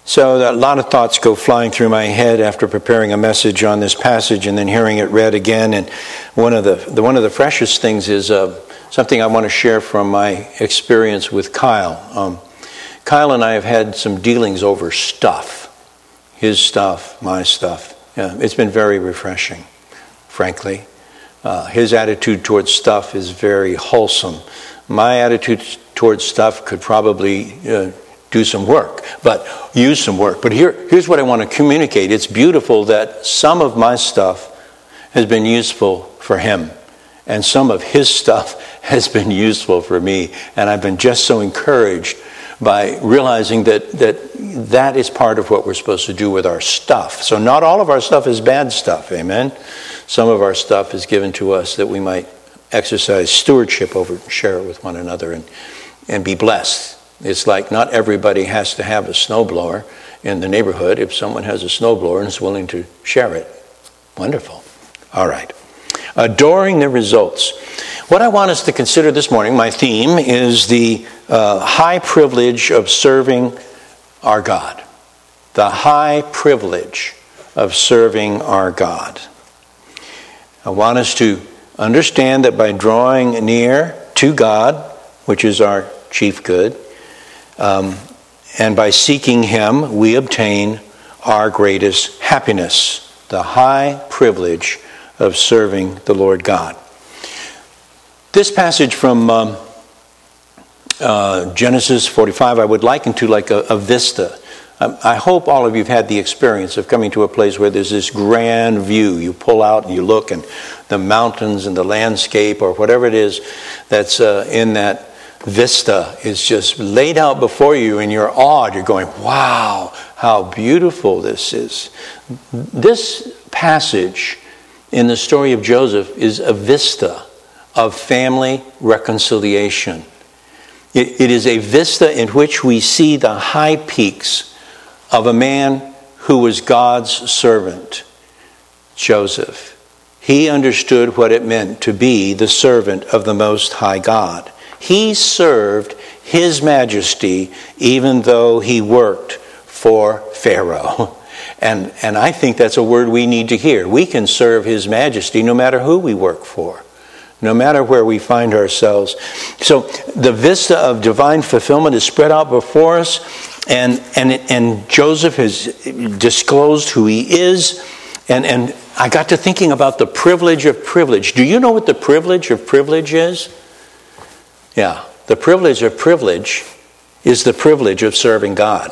So a lot of thoughts go flying through my head after preparing a message on this passage and then hearing it read again. And one of the freshest things is something I want to share from my experience with Kyle. Kyle and I have had some dealings over stuff. His stuff, my stuff. Yeah, it's been very refreshing, frankly. His attitude towards stuff is very wholesome. My attitude towards stuff could probably use some work. But here's what I want to communicate. It's beautiful that some of my stuff has been useful for him, and some of his stuff has been useful for me. And I've been just so encouraged by realizing that is part of what we're supposed to do with our stuff. So not all of our stuff is bad stuff, amen? Some of our stuff is given to us that we might exercise stewardship over and share it with one another and be blessed. It's like not everybody has to have a snowblower in the neighborhood. If someone has a snowblower and is willing to share it, wonderful. All right. Adoring the results. What I want us to consider this morning, my theme, is the high privilege of serving our God. The high privilege of serving our God. I want us to understand that by drawing near to God, which is our chief good, and by seeking Him, we obtain our greatest happiness. The high privilege of serving the Lord God. This passage from Genesis 45 I would liken to like a vista. I hope all of you have had the experience of coming to a place where there's this grand view. You pull out and you look, and the mountains and the landscape or whatever it is that's in that vista is just laid out before you, and you're awed. You're going, wow, how beautiful this is. This passage in the story of Joseph is a vista of family reconciliation. It is a vista in which we see the high peaks of a man who was God's servant, Joseph. He understood what it meant to be the servant of the Most High God. He served His Majesty even though he worked for Pharaoh. And I think that's a word we need to hear. We can serve His Majesty no matter who we work for, no matter where we find ourselves. So the vista of divine fulfillment is spread out before us, and Joseph has disclosed who he is. And I got to thinking about the privilege of privilege. Do you know what the privilege of privilege is? Yeah, the privilege of privilege is the privilege of serving God.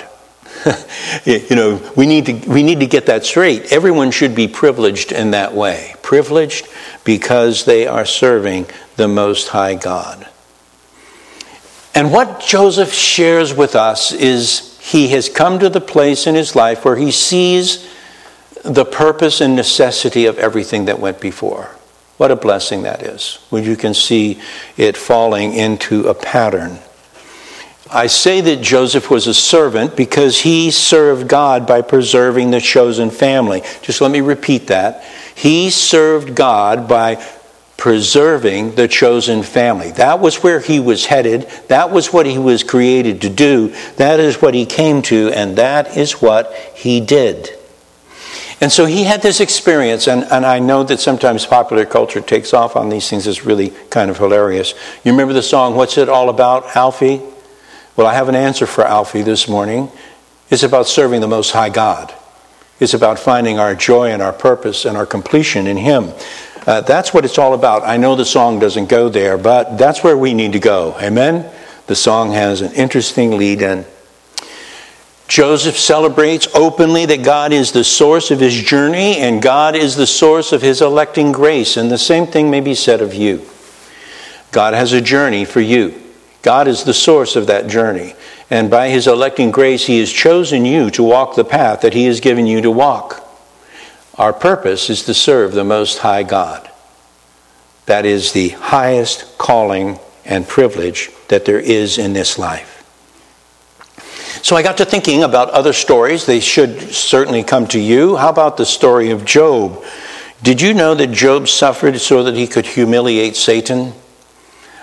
We need to get that straight. Everyone should be privileged in that way. Privileged because they are serving the Most High God. And what Joseph shares with us is he has come to the place in his life where he sees the purpose and necessity of everything that went before. What a blessing that is, when you can see it falling into a pattern. I say that Joseph was a servant because he served God by preserving the chosen family. Just let me repeat that. He served God by preserving the chosen family. That was where he was headed. That was what he was created to do. That is what he came to, and that is what he did. And so he had this experience, and I know that sometimes popular culture takes off on these things. It's really kind of hilarious. You remember the song, What's It All About, Alfie? Well, I have an answer for Alfie this morning. It's about serving the Most High God. It's about finding our joy and our purpose and our completion in Him. That's what it's all about. I know the song doesn't go there, but that's where we need to go. Amen? The song has an interesting lead in. Joseph celebrates openly that God is the source of his journey and God is the source of his electing grace. And the same thing may be said of you. God has a journey for you. God is the source of that journey. And by his electing grace, he has chosen you to walk the path that he has given you to walk. Our purpose is to serve the Most High God. That is the highest calling and privilege that there is in this life. So I got to thinking about other stories. They should certainly come to you. How about the story of Job? Did you know that Job suffered so that he could humiliate Satan?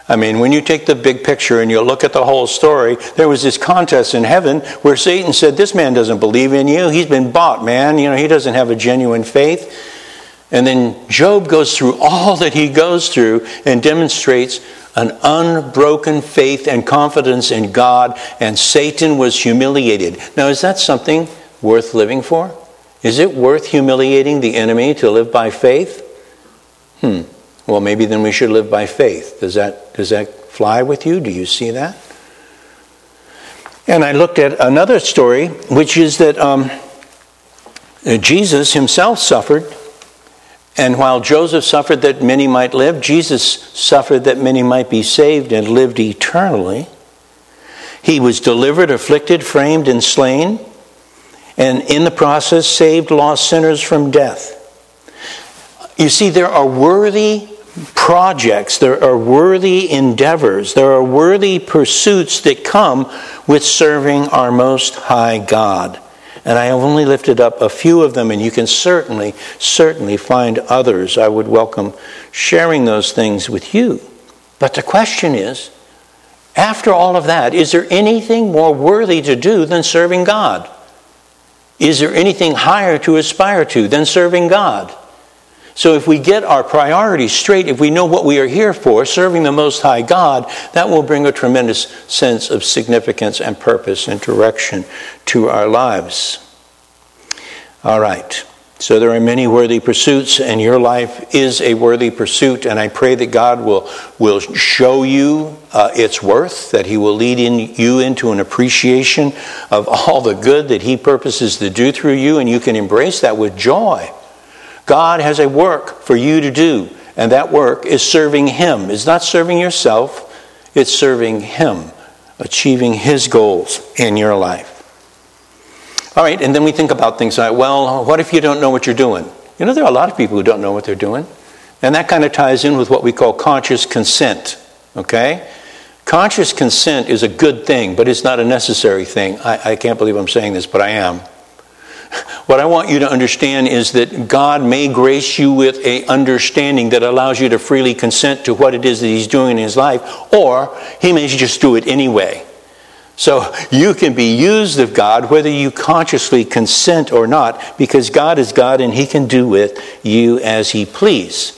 I mean, when you take the big picture and you look at the whole story, there was this contest in heaven where Satan said, this man doesn't believe in you. He's been bought, man. He doesn't have a genuine faith. And then Job goes through all that he goes through and demonstrates an unbroken faith and confidence in God, and Satan was humiliated. Now, is that something worth living for? Is it worth humiliating the enemy to live by faith? Well, maybe then we should live by faith. Does that fly with you? Do you see that? And I looked at another story, which is that Jesus himself suffered. And while Joseph suffered that many might live, Jesus suffered that many might be saved and lived eternally. He was delivered, afflicted, framed, and slain, and in the process saved lost sinners from death. You see, there are worthy projects, there are worthy endeavors, there are worthy pursuits that come with serving our Most High God. And I have only lifted up a few of them, and you can certainly find others. I would welcome sharing those things with you. But the question is, after all of that, is there anything more worthy to do than serving God? Is there anything higher to aspire to than serving God? So if we get our priorities straight, if we know what we are here for, serving the Most High God, that will bring a tremendous sense of significance and purpose and direction to our lives. All right. So there are many worthy pursuits, and your life is a worthy pursuit, and I pray that God will show you its worth, that He will lead you into an appreciation of all the good that He purposes to do through you, and you can embrace that with joy. God has a work for you to do, and that work is serving Him. It's not serving yourself, it's serving Him, achieving His goals in your life. All right, and then we think about things like, well, what if you don't know what you're doing? There are a lot of people who don't know what they're doing, and that kind of ties in with what we call conscious consent, okay? Conscious consent is a good thing, but it's not a necessary thing. I can't believe I'm saying this, but I am. What I want you to understand is that God may grace you with an understanding that allows you to freely consent to what it is that He's doing in His life, or He may just do it anyway. So you can be used of God whether you consciously consent or not, because God is God and He can do with you as He pleases.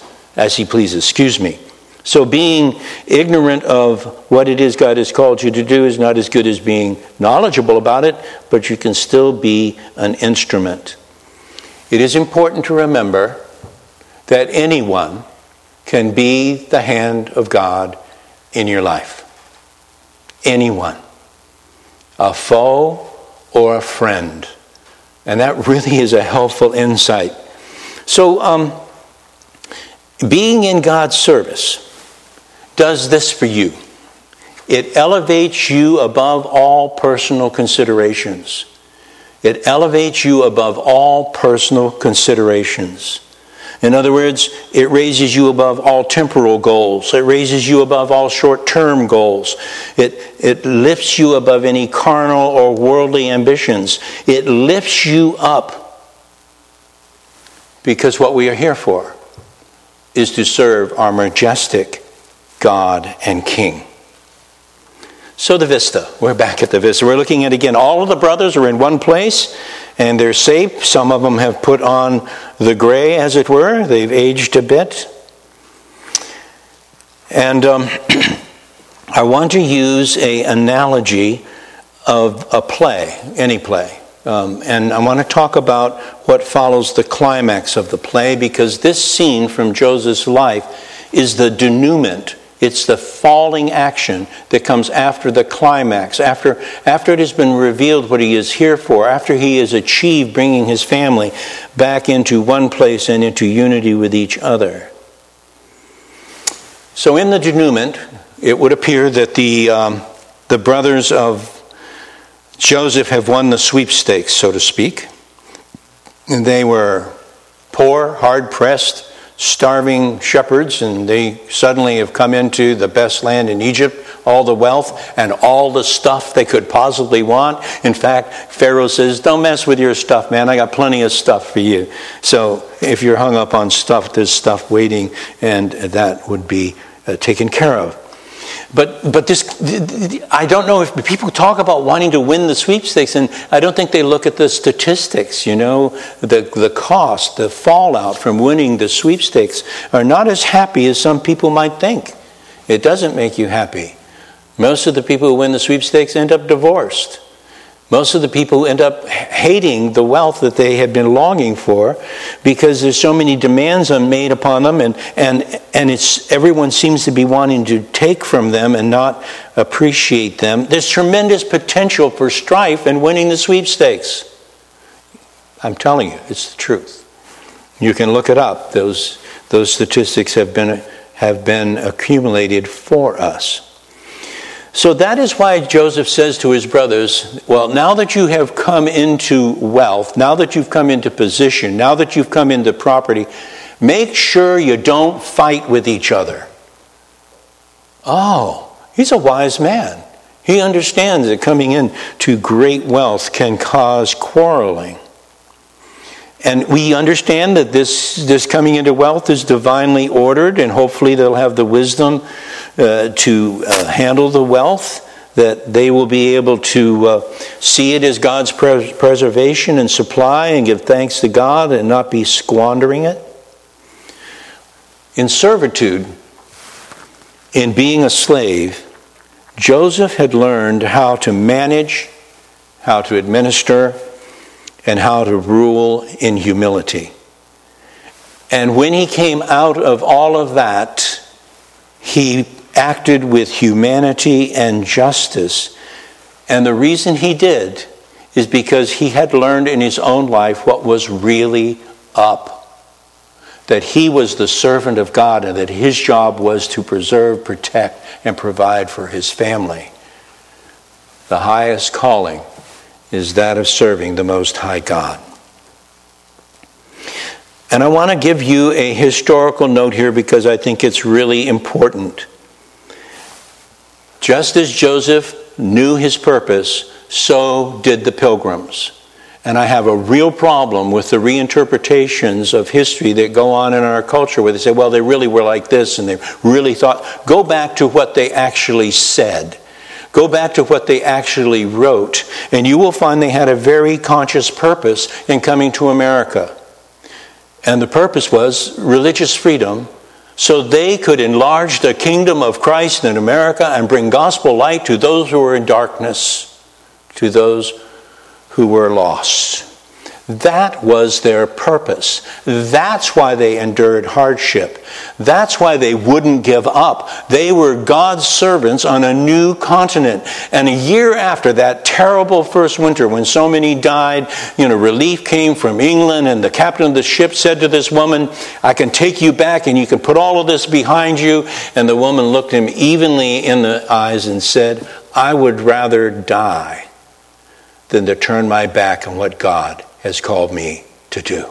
So being ignorant of what it is God has called you to do is not as good as being knowledgeable about it, but you can still be an instrument. It is important to remember that anyone can be the hand of God in your life. Anyone. A foe or a friend. And that really is a helpful insight. So, being in God's service does this for you. It elevates you above all personal considerations. It elevates you above all personal considerations. In other words, it raises you above all temporal goals. It raises you above all short-term goals. It lifts you above any carnal or worldly ambitions. It lifts you up, because what we are here for is to serve our majestic God and King. So the vista. We're back at the vista. We're looking at, again, all of the brothers are in one place, and they're safe. Some of them have put on the gray, as it were. They've aged a bit. And I want to use an analogy of a play, any play. And I want to talk about what follows the climax of the play, because this scene from Joseph's life is the denouement. It's the falling action that comes after the climax, after it has been revealed what he is here for, after he has achieved bringing his family back into one place and into unity with each other. So in the denouement, it would appear that the brothers of Joseph have won the sweepstakes, so to speak. And they were poor, hard-pressed, starving shepherds, and they suddenly have come into the best land in Egypt, all the wealth and all the stuff they could possibly want. In fact, Pharaoh says, don't mess with your stuff, man. I got plenty of stuff for you. So if you're hung up on stuff, there's stuff waiting, and that would be taken care of. But this, I don't know if people talk about wanting to win the sweepstakes, and I don't think they look at the statistics, the cost, the fallout from winning the sweepstakes are not as happy as some people might think. It doesn't make you happy. Most of the people who win the sweepstakes end up divorced. Most of the people end up hating the wealth that they have been longing for because there's so many demands made upon them, and everyone seems to be wanting to take from them and not appreciate them. There's tremendous potential for strife in winning the sweepstakes. I'm telling you, it's the truth. You can look it up. Those statistics have been accumulated for us. So that is why Joseph says to his brothers, well, now that you have come into wealth, now that you've come into position, now that you've come into property, make sure you don't fight with each other. Oh, he's a wise man. He understands that coming into great wealth can cause quarreling. And we understand that this coming into wealth is divinely ordered, and hopefully they'll have the wisdom to handle the wealth, that they will be able to see it as God's preservation and supply and give thanks to God and not be squandering it. In servitude, in being a slave, Joseph had learned how to manage, how to administer, and how to rule in humility. And when he came out of all of that, he acted with humanity and justice. And the reason he did is because he had learned in his own life what was really up. That he was the servant of God and that his job was to preserve, protect, and provide for his family. The highest calling is that of serving the Most High God. And I want to give you a historical note here because I think it's really important. Just as Joseph knew his purpose, so did the pilgrims. And I have a real problem with the reinterpretations of history that go on in our culture where they say, well, they really were like this and they really thought. Go back to what they actually said. Go back to what they actually wrote, and you will find they had a very conscious purpose in coming to America. And the purpose was religious freedom, so they could enlarge the kingdom of Christ in America and bring gospel light to those who were in darkness, to those who were lost. That was their purpose. That's why they endured hardship. That's why they wouldn't give up. They were God's servants on a new continent. And a year after that terrible first winter when so many died, relief came from England, and the captain of the ship said to this woman, I can take you back and you can put all of this behind you. And the woman looked him evenly in the eyes and said, I would rather die than to turn my back on what God has called me to do.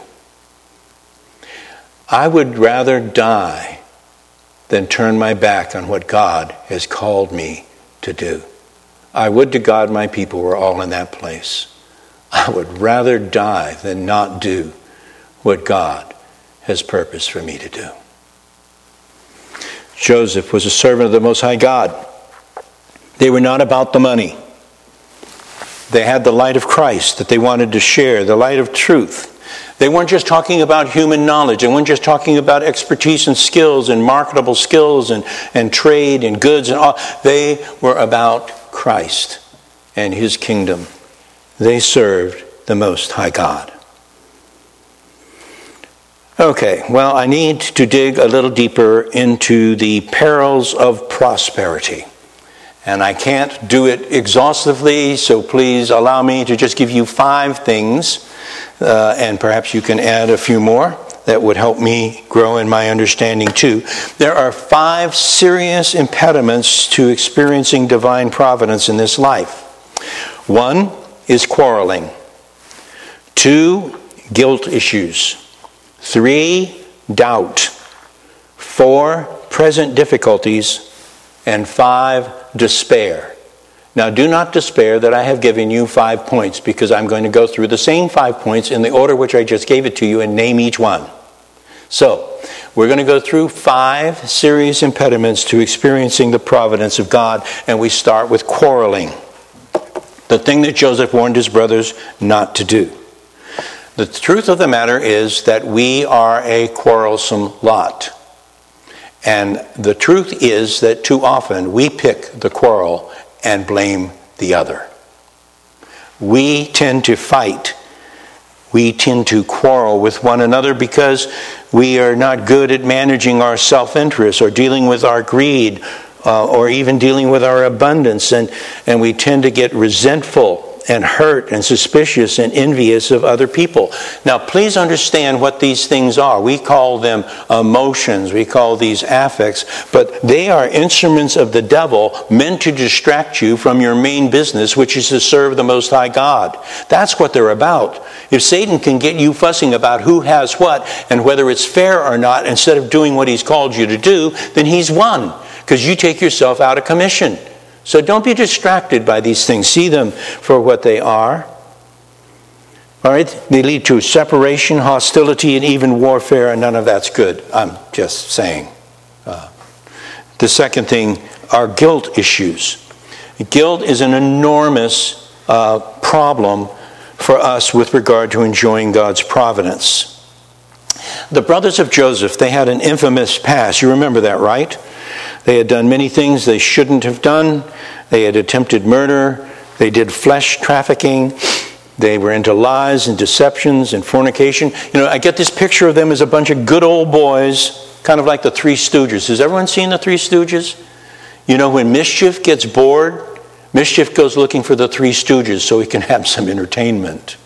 I would rather die than turn my back on what God has called me to do. I would to God my people were all in that place. I would rather die than not do what God has purposed for me to do. Joseph was a servant of the Most High God. They were not about the money. They had the light of Christ that they wanted to share, the light of truth. They weren't just talking about human knowledge. They weren't just talking about expertise and skills and marketable skills and trade and goods and all. They were about Christ and his kingdom. They served the Most High God. Okay, well, I need to dig a little deeper into the perils of prosperity. And I can't do it exhaustively, so please allow me to just give you 5 things, and perhaps you can add a few more that would help me grow in my understanding too. There are 5 serious impediments to experiencing divine providence in this life. 1 is quarreling. 2, guilt issues. 3, doubt. 4, present difficulties. And 5, despair. Now, do not despair that I have given you 5 points, because I'm going to go through the same 5 points in the order which I just gave it to you and name each one. So, we're going to go through 5 serious impediments to experiencing the providence of God, and we start with quarreling. The thing that Joseph warned his brothers not to do. The truth of the matter is that we are a quarrelsome lot. And the truth is that too often we pick the quarrel and blame the other. We tend to fight. We tend to quarrel with one another because we are not good at managing our self-interest or dealing with our greed or even dealing with our abundance. And we tend to get resentful and hurt and suspicious and envious of other people. Now, please understand what these things are. We call them emotions. We call these affects. But they are instruments of the devil meant to distract you from your main business, which is to serve the Most High God. That's what they're about. If Satan can get you fussing about who has what and whether it's fair or not, instead of doing what he's called you to do, then he's won, because you take yourself out of commission. So don't be distracted by these things. See them for what they are. All right? They lead to separation, hostility, and even warfare, and none of that's good. I'm just saying. The second thing are guilt issues. Guilt is an enormous problem for us with regard to enjoying God's providence. The brothers of Joseph, they had an infamous past. You remember that, right? They had done many things they shouldn't have done. They had attempted murder. They did flesh trafficking. They were into lies and deceptions and fornication. You know, I get this picture of them as a bunch of good old boys, kind of like the Three Stooges. Has everyone seen the Three Stooges? You know, when Mischief gets bored, Mischief goes looking for the Three Stooges so he can have some entertainment.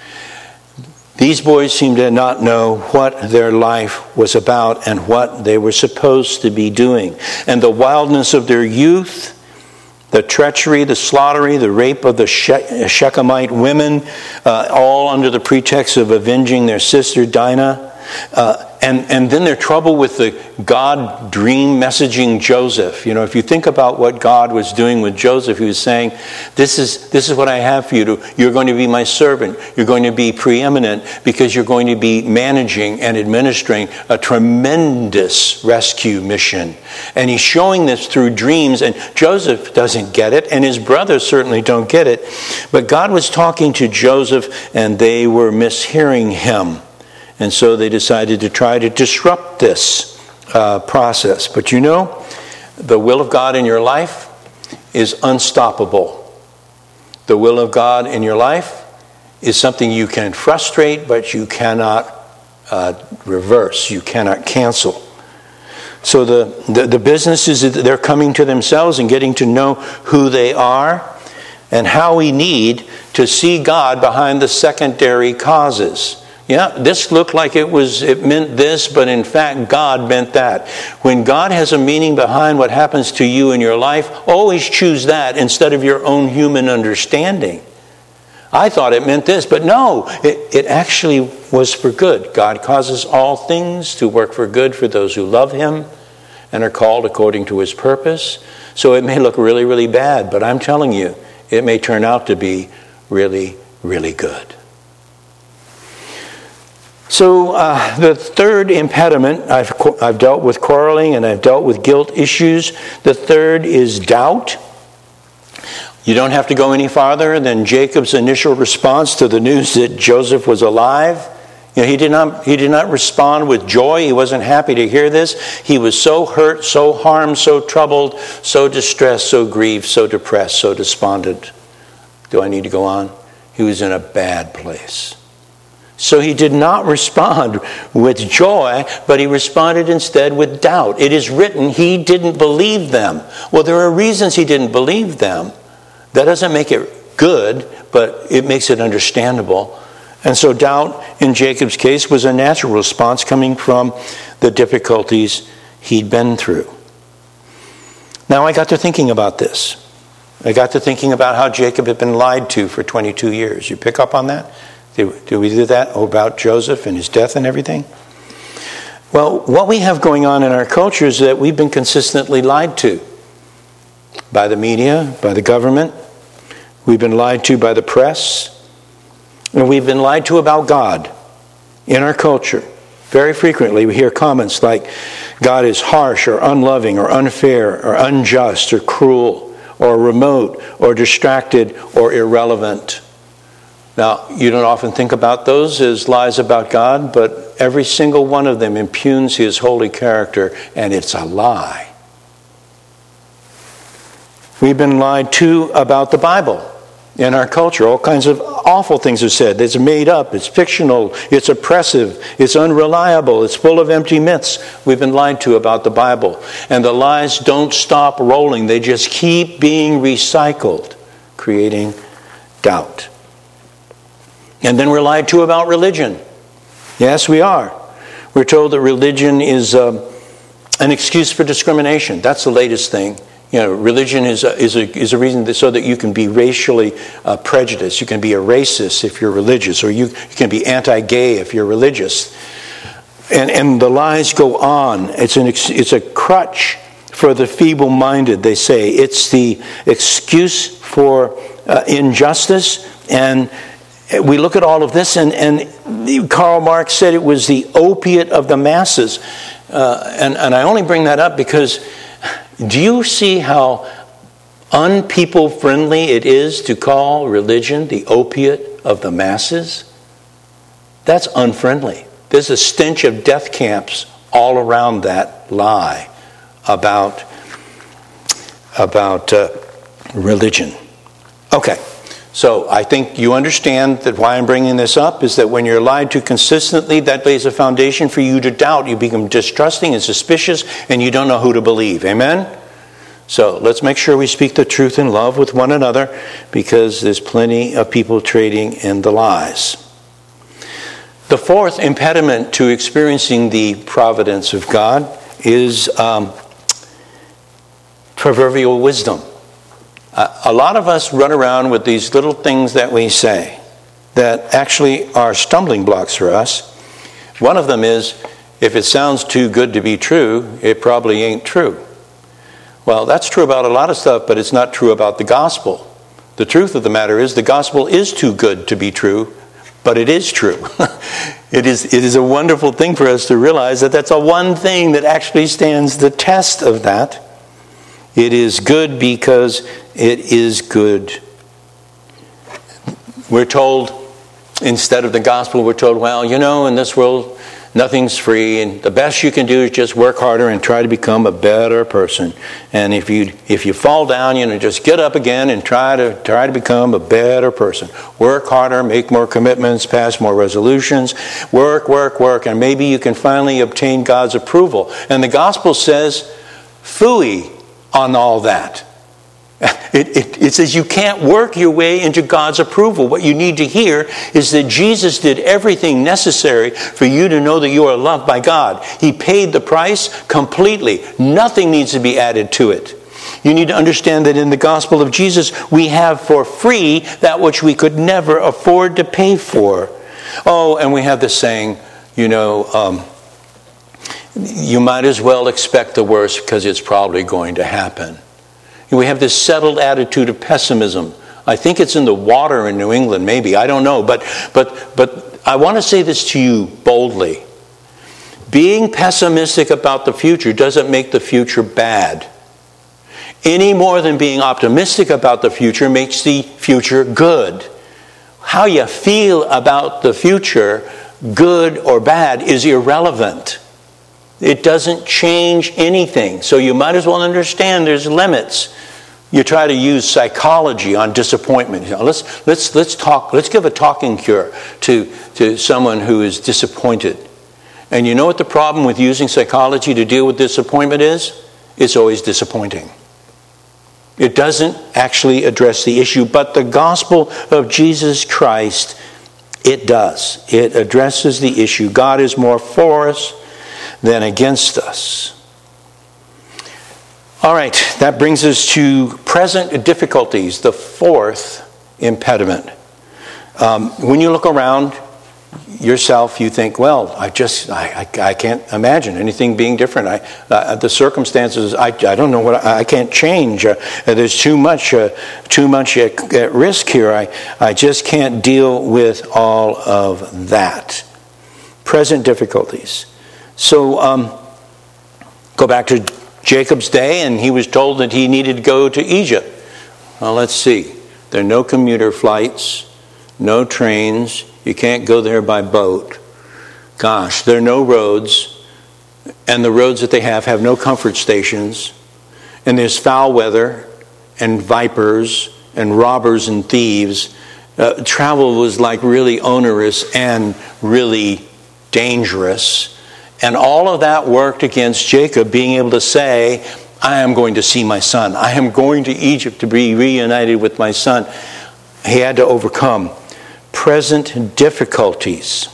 These boys seem to not know what their life was about and what they were supposed to be doing. And the wildness of their youth, the treachery, the slaughtery, the rape of the Shechemite women, all under the pretext of avenging their sister Dinah. And then their trouble with the God dream messaging Joseph. You know, if you think about what God was doing with Joseph, he was saying, this is what I have for you. You're going to be my servant. You're going to be preeminent because you're going to be managing and administering a tremendous rescue mission. And he's showing this through dreams, and Joseph doesn't get it, and his brothers certainly don't get it. But God was talking to Joseph, and they were mishearing him. And so they decided to try to disrupt this process. But you know, the will of God in your life is unstoppable. The will of God in your life is something you can frustrate, but you cannot reverse. You cannot cancel. So the business is that they're coming to themselves and getting to know who they are and how we need to see God behind the secondary causes. Yeah, this looked like it meant this, but in fact, God meant that. When God has a meaning behind what happens to you in your life, always choose that instead of your own human understanding. I thought it meant this, but no, it actually was for good. God causes all things to work for good for those who love Him and are called according to His purpose. So it may look really, really bad, but I'm telling you, it may turn out to be really, really good. So the third impediment, I've dealt with quarreling and I've dealt with guilt issues. The third is doubt. You don't have to go any farther than Jacob's initial response to the news that Joseph was alive. You know, he did not respond with joy. He wasn't happy to hear this. He was so hurt, so harmed, so troubled, so distressed, so grieved, so depressed, so despondent. Do I need to go on? He was in a bad place. So he did not respond with joy, but he responded instead with doubt. It is written, he didn't believe them. Well, there are reasons he didn't believe them. That doesn't make it good, but it makes it understandable. And so doubt, in Jacob's case, was a natural response coming from the difficulties he'd been through. Now I got to thinking about this. I got to thinking about how Jacob had been lied to for 22 years. You pick up on that? Did we do that about Joseph and his death and everything? Well, what we have going on in our culture is that we've been consistently lied to by the media, by the government. We've been lied to by the press. And we've been lied to about God in our culture. Very frequently we hear comments like, God is harsh or unloving or unfair or unjust or cruel or remote or distracted or irrelevant. Now, you don't often think about those as lies about God, but every single one of them impugns his holy character, and it's a lie. We've been lied to about the Bible in our culture. All kinds of awful things are said. It's made up, it's fictional, it's oppressive, it's unreliable, it's full of empty myths. We've been lied to about the Bible. And the lies don't stop rolling. They just keep being recycled, creating doubt. And then we're lied to about religion. Yes, we are. We're told that religion is an excuse for discrimination. That's the latest thing. You know, religion is a reason so that you can be racially prejudiced. You can be a racist if you're religious, or you can be anti-gay if you're religious. And the lies go on. It's a crutch for the feeble-minded, they say. It's the excuse for injustice. And we look at all of this, and Karl Marx said it was the opiate of the masses. And I only bring that up because, do you see how unpeople-friendly it is to call religion the opiate of the masses? That's unfriendly. There's a stench of death camps all around that lie about religion. Okay. So I think you understand that why I'm bringing this up is that when you're lied to consistently, that lays a foundation for you to doubt. You become distrusting and suspicious, and you don't know who to believe. Amen? So let's make sure we speak the truth in love with one another, because there's plenty of people trading in the lies. The fourth impediment to experiencing the providence of God is proverbial wisdom. A lot of us run around with these little things that we say that actually are stumbling blocks for us. One of them is, if it sounds too good to be true, it probably ain't true. Well, that's true about a lot of stuff, but it's not true about the gospel. The truth of the matter is, the gospel is too good to be true, but it is true. It is a wonderful thing for us to realize that that's a one thing that actually stands the test of that. It is good because it is good. We're told, instead of the gospel, we're told, well, you know, in this world, nothing's free, and the best you can do is just work harder and try to become a better person. And if you fall down, you know, just get up again and try to become a better person. Work harder, make more commitments, pass more resolutions, work, and maybe you can finally obtain God's approval. And the gospel says, phooey on all that. It says you can't work your way into God's approval. What you need to hear is that Jesus did everything necessary for you to know that you are loved by God. He paid the price completely. Nothing needs to be added to it. You need to understand that in the gospel of Jesus, we have for free that which we could never afford to pay for. Oh, and we have this saying, you know, you might as well expect the worst because it's probably going to happen. We have this settled attitude of pessimism. I think it's in the water in New England, maybe. I don't know. But I want to say this to you boldly. Being pessimistic about the future doesn't make the future bad. Any more than being optimistic about the future makes the future good. How you feel about the future, good or bad, is irrelevant. It doesn't change anything. So you might as well understand there's limits. You try to use psychology on disappointment. You know, let's talk. Let's give a talking cure to someone who is disappointed. And you know what the problem with using psychology to deal with disappointment is? It's always disappointing. It doesn't actually address the issue, but the gospel of Jesus Christ, it does. It addresses the issue. God is more for us than against us. All right, that brings us to present difficulties, the fourth impediment. When you look around yourself, you think, well, I can't imagine anything being different. The circumstances, I don't know what I can't change. There's too much at risk here. I just can't deal with all of that. present difficulties. So go back to Jacob's day, and he was told that he needed to go to Egypt. Well, let's see. There are no commuter flights, no trains. You can't go there by boat. Gosh, there are no roads, and the roads that they have no comfort stations. And there's foul weather and vipers and robbers and thieves. Travel was like really onerous and really dangerous. And all of that worked against Jacob being able to say, I am going to see my son. I am going to Egypt to be reunited with my son. He had to overcome present difficulties.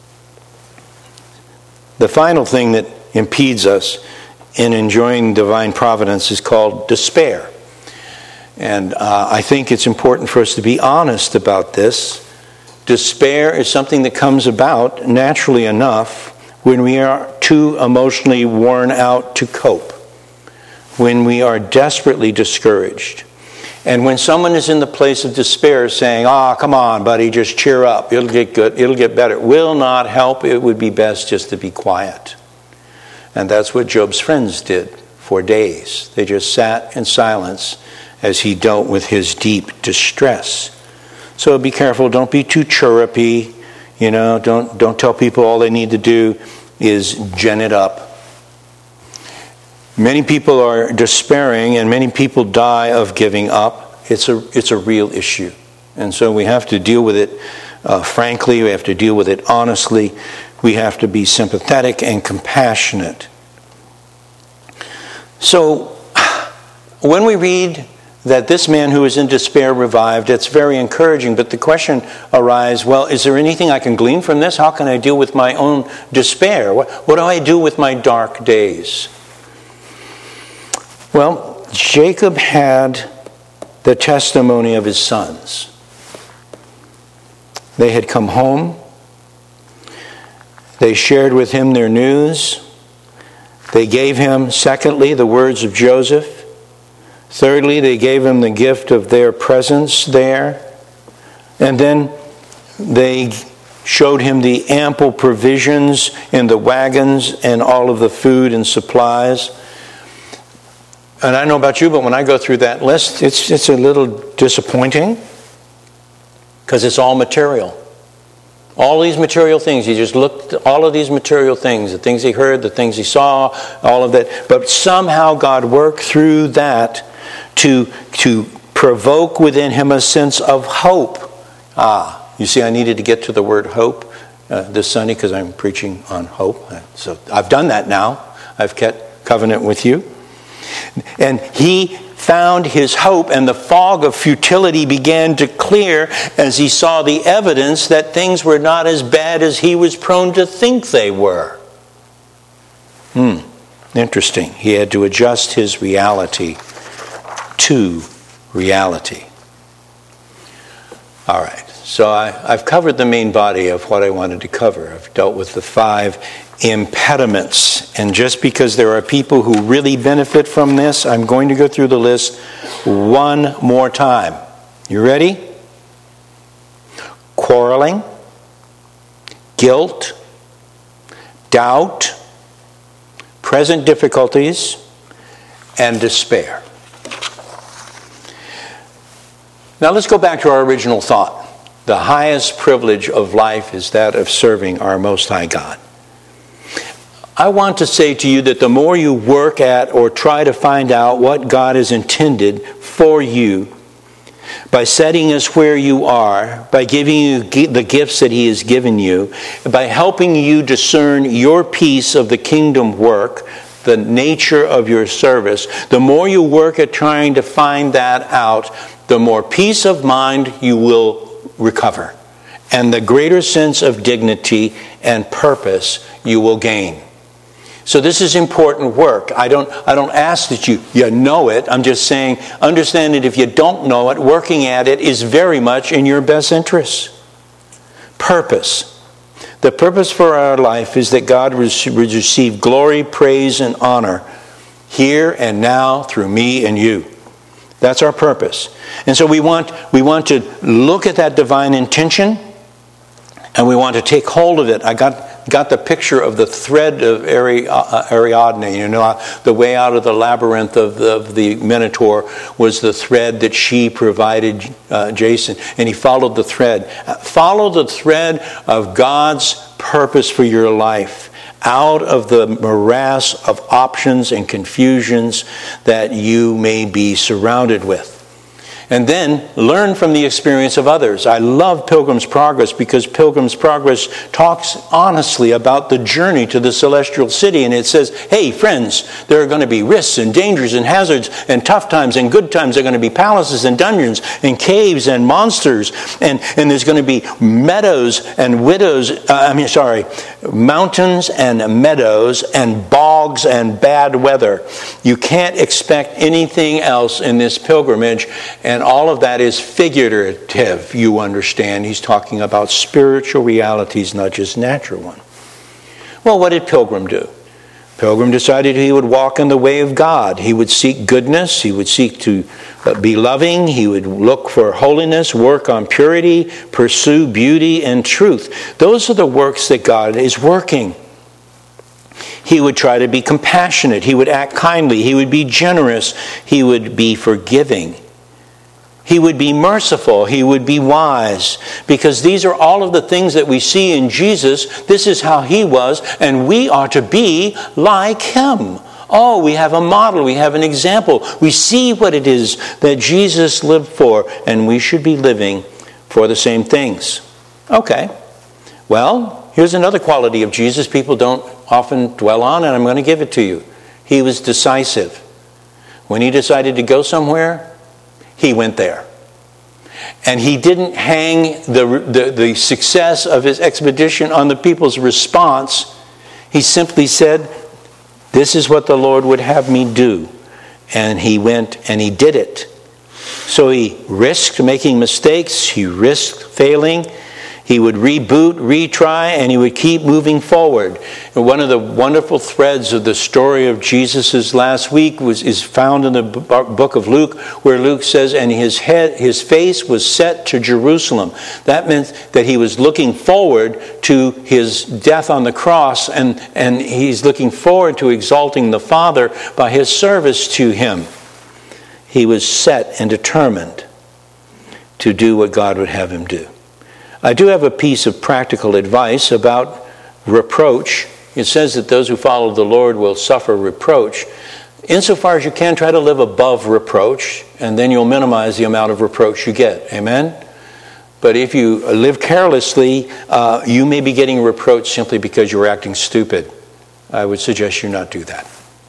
The final thing that impedes us in enjoying divine providence is called despair. And I think it's important for us to be honest about this. Despair is something that comes about naturally enough when we are too emotionally worn out to cope, when we are desperately discouraged. And when someone is in the place of despair saying, come on, buddy, just cheer up. It'll get good. It'll get better. It will not help. It would be best just to be quiet. And that's what Job's friends did for days. They just sat in silence as he dealt with his deep distress. So be careful. Don't be too chirrupy. Don't tell people all they need to do is gin it up. Many people are despairing, and many people die of giving up. It's a real issue. And so we have to deal with it frankly. We have to deal with it honestly. We have to be sympathetic and compassionate. So when we read that this man who is in despair revived, it's very encouraging. But the question arises, well, is there anything I can glean from this? How can I deal with my own despair? What do I do with my dark days? Well, Jacob had the testimony of his sons. They had come home. They shared with him their news. They gave him, secondly, the words of Joseph. Thirdly, they gave him the gift of their presence there. And then they showed him the ample provisions in the wagons and all of the food and supplies. And I don't know about you, but when I go through that list, it's a little disappointing because it's all material. All these material things. He just looked at all of these material things, the things he heard, the things he saw, all of that. But somehow God worked through that to provoke within him a sense of hope. You see, I needed to get to the word hope this Sunday because I'm preaching on hope. So I've done that now. I've kept covenant with you. And he found his hope, and the fog of futility began to clear as he saw the evidence that things were not as bad as he was prone to think they were. Interesting. He had to adjust his reality to reality. All right. So I've covered the main body of what I wanted to cover. I've dealt with the 5 impediments. And just because there are people who really benefit from this, I'm going to go through the list one more time. You ready? Quarreling, guilt, doubt, present difficulties, and despair. Now let's go back to our original thought. The highest privilege of life is that of serving our Most High God. I want to say to you that the more you work at or try to find out what God has intended for you, by setting us where you are, by giving you the gifts that He has given you, by helping you discern your piece of the kingdom work, the nature of your service, the more you work at trying to find that out, the more peace of mind you will recover, and the greater sense of dignity and purpose you will gain. So this is important work. I don't ask that you know it. I'm just saying, understand that if you don't know it, working at it is very much in your best interest. Purpose. The purpose for our life is that God would receive glory, praise, and honor here and now through me and you. That's our purpose. And so we want to look at that divine intention, and we want to take hold of it. I got got the picture of the thread of Ariadne. The way out of the labyrinth of the Minotaur was the thread that she provided Jason. And he followed the thread. Follow the thread of God's purpose for your life, out of the morass of options and confusions that you may be surrounded with. And then learn from the experience of others. I love Pilgrim's Progress because Pilgrim's Progress talks honestly about the journey to the celestial city. And it says, hey, friends, there are going to be risks and dangers and hazards and tough times and good times. There are going to be palaces and dungeons and caves and monsters. And there's going to be mountains and meadows and bogs and bad weather. You can't expect anything else in this pilgrimage. And all of that is figurative, you understand. He's talking about spiritual realities, not just natural ones. Well, what did Pilgrim do? Pilgrim decided he would walk in the way of God. He would seek goodness. He would seek to be loving. He would look for holiness, work on purity, pursue beauty and truth. Those are the works that God is working. He would try to be compassionate. He would act kindly. He would be generous. He would be forgiving. He would be merciful. He would be wise. Because these are all of the things that we see in Jesus. This is how he was, and we are to be like him. Oh, we have a model. We have an example. We see what it is that Jesus lived for, and we should be living for the same things. Okay. Well, here's another quality of Jesus people don't often dwell on, and I'm going to give it to you. He was decisive. When he decided to go somewhere, he went there. And he didn't hang the success of his expedition on the people's response. He simply said, this is what the Lord would have me do. And he went and he did it. So he risked making mistakes. He risked failing. He would reboot, retry, and he would keep moving forward. And one of the wonderful threads of the story of Jesus' last week is found in the book of Luke, where Luke says, and his face was set to Jerusalem. That meant that he was looking forward to his death on the cross, and he's looking forward to exalting the Father by his service to him. He was set and determined to do what God would have him do. I do have a piece of practical advice about reproach. It says that those who follow the Lord will suffer reproach. Insofar as you can, try to live above reproach, and then you'll minimize the amount of reproach you get. Amen? But if you live carelessly, you may be getting reproached simply because you're acting stupid. I would suggest you not do that.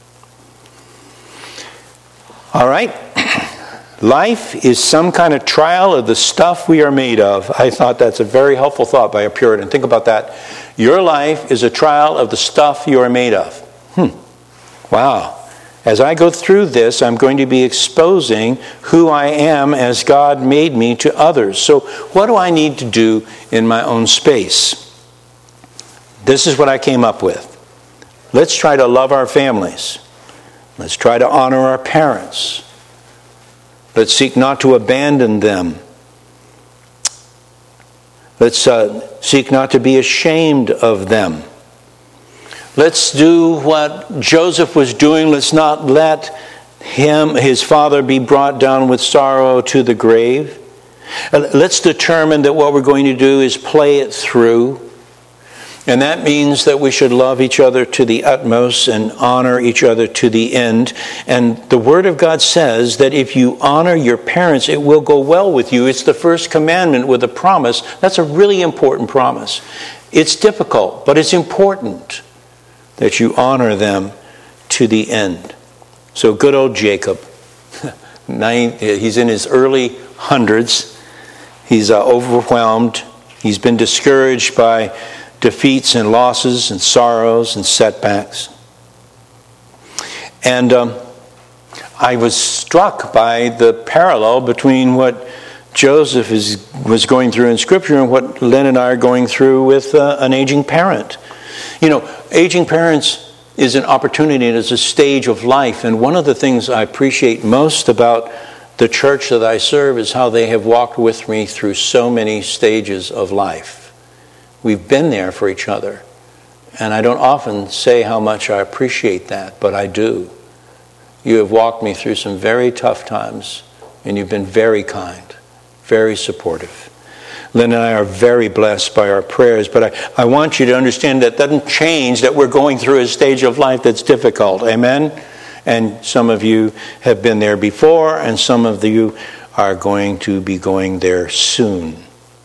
All right? Life is some kind of trial of the stuff we are made of. I thought that's a very helpful thought by a Puritan. Think about that. Your life is a trial of the stuff you are made of. Wow. As I go through this, I'm going to be exposing who I am as God made me to others. So what do I need to do in my own space? This is what I came up with. Let's try to love our families. Let's try to honor our parents. Let's seek not to abandon them. Let's seek not to be ashamed of them. Let's do what Joseph was doing. Let's not let his father, be brought down with sorrow to the grave. Let's determine that what we're going to do is play it through. And that means that we should love each other to the utmost and honor each other to the end. And the Word of God says that if you honor your parents, it will go well with you. It's the first commandment with a promise. That's a really important promise. It's difficult, but it's important that you honor them to the end. So good old Jacob, he's in his early hundreds. He's overwhelmed. He's been discouraged by defeats and losses and sorrows and setbacks. And I was struck by the parallel between what Joseph was going through in Scripture and what Lynn and I are going through with an aging parent. You know, aging parents is an opportunity and is a stage of life. And one of the things I appreciate most about the church that I serve is how they have walked with me through so many stages of life. We've been there for each other. And I don't often say how much I appreciate that, but I do. You have walked me through some very tough times, and you've been very kind, very supportive. Lynn and I are very blessed by our prayers, but I want you to understand that doesn't change that we're going through a stage of life that's difficult. Amen? And some of you have been there before, and some of you are going to be going there soon.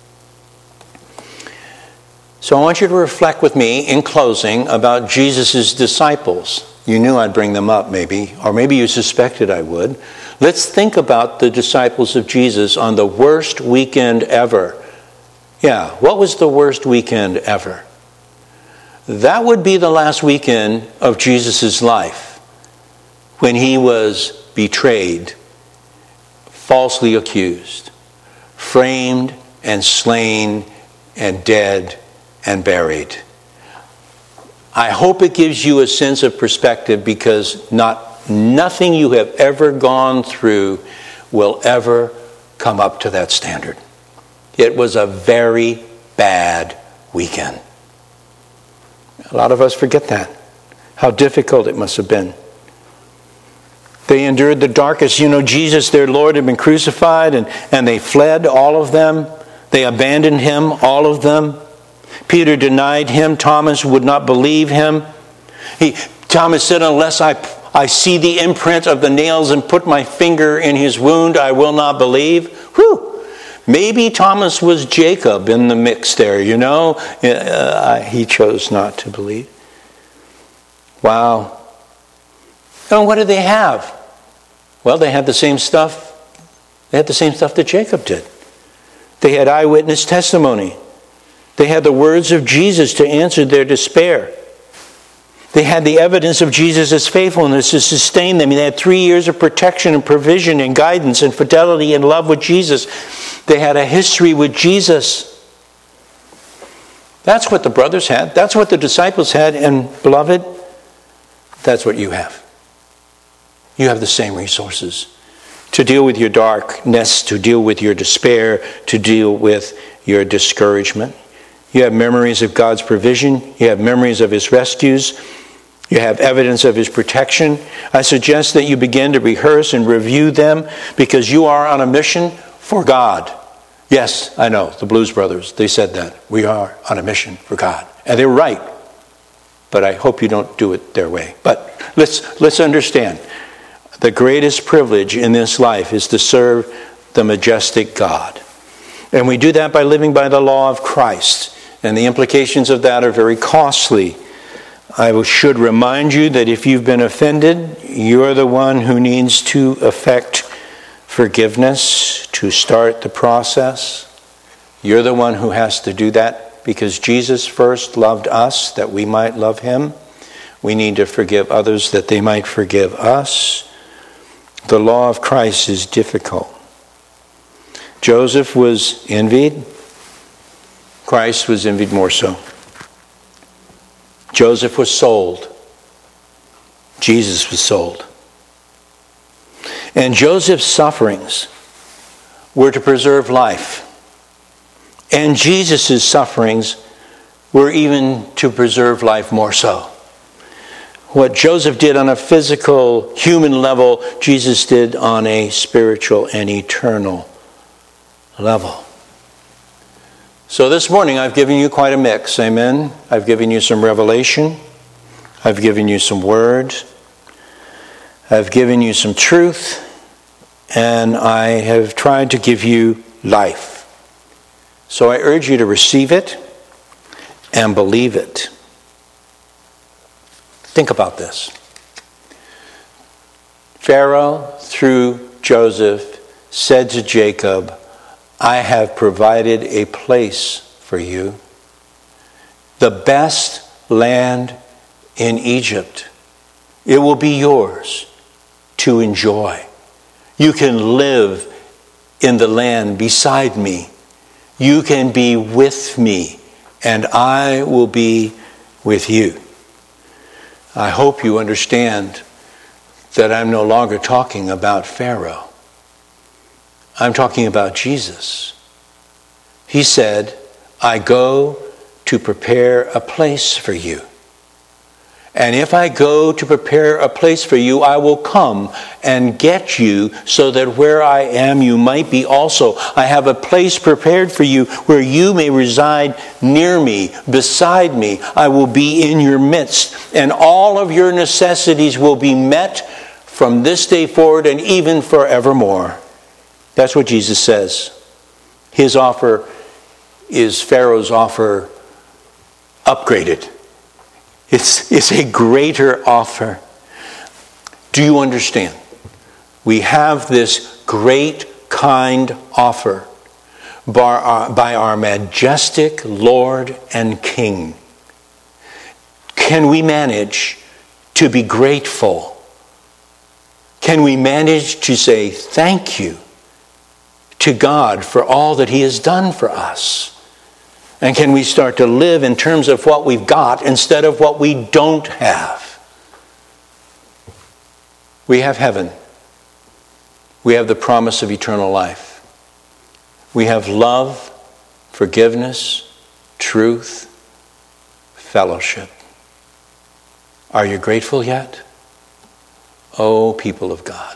So I want you to reflect with me in closing about Jesus' disciples. You knew I'd bring them up maybe, or maybe you suspected I would. Let's think about the disciples of Jesus on the worst weekend ever. Yeah, what was the worst weekend ever? That would be the last weekend of Jesus' life, when he was betrayed, falsely accused, framed and slain and dead and buried. I hope it gives you a sense of perspective, because nothing you have ever gone through will ever come up to that standard. It was a very bad weekend. A lot of us forget that, how difficult it must have been. They endured the darkest. Jesus, their Lord, had been crucified, and they fled, all of them. They abandoned him, all of them. Peter denied him. Thomas would not believe him. Thomas said, unless I see the imprint of the nails and put my finger in his wound, I will not believe. Whew! Maybe Thomas was Jacob in the mix there, he chose not to believe. Wow. And what did they have? Well, they had the same stuff. They had the same stuff that Jacob did. They had eyewitness testimony. They had the words of Jesus to answer their despair. They had the evidence of Jesus' faithfulness to sustain them. They had 3 years of protection and provision and guidance and fidelity and love with Jesus. They had a history with Jesus. That's what the brothers had. That's what the disciples had. And beloved, that's what you have. You have the same resources to deal with your darkness, to deal with your despair, to deal with your discouragement. You have memories of God's provision. You have memories of his rescues. You have evidence of his protection. I suggest that you begin to rehearse and review them, because you are on a mission for God. Yes, I know, the Blues Brothers, they said that. We are on a mission for God. And they were right. But I hope you don't do it their way. But let's understand. The greatest privilege in this life is to serve the majestic God. And we do that by living by the law of Christ. And the implications of that are very costly. I should remind you that if you've been offended, you're the one who needs to effect forgiveness, to start the process. You're the one who has to do that, because Jesus first loved us that we might love him. We need to forgive others that they might forgive us. The law of Christ is difficult. Joseph was envied. Christ was envied more so. Joseph was sold. Jesus was sold. And Joseph's sufferings were to preserve life. And Jesus' sufferings were even to preserve life more so. What Joseph did on a physical, human level, Jesus did on a spiritual and eternal level. So this morning I've given you quite a mix, amen? I've given you some revelation. I've given you some words. I've given you some truth. And I have tried to give you life. So I urge you to receive it and believe it. Think about this. Pharaoh, through Joseph, said to Jacob, I have provided a place for you, the best land in Egypt. It will be yours to enjoy. You can live in the land beside me. You can be with me, and I will be with you. I hope you understand that I'm no longer talking about Pharaoh. I'm talking about Jesus. He said, I go to prepare a place for you. And if I go to prepare a place for you, I will come and get you, so that where I am, you might be also. I have a place prepared for you where you may reside near me, beside me. I will be in your midst, and all of your necessities will be met from this day forward and even forevermore. That's what Jesus says. His offer is Pharaoh's offer upgraded. It's a greater offer. Do you understand? We have this great, kind offer by our majestic Lord and King. Can we manage to be grateful? Can we manage to say thank you to God for all that He has done for us? And can we start to live in terms of what we've got instead of what we don't have? We have heaven. We have the promise of eternal life. We have love, forgiveness, truth, fellowship. Are you grateful yet? Oh, people of God,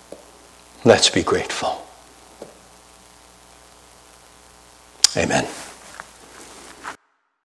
let's be grateful. Amen.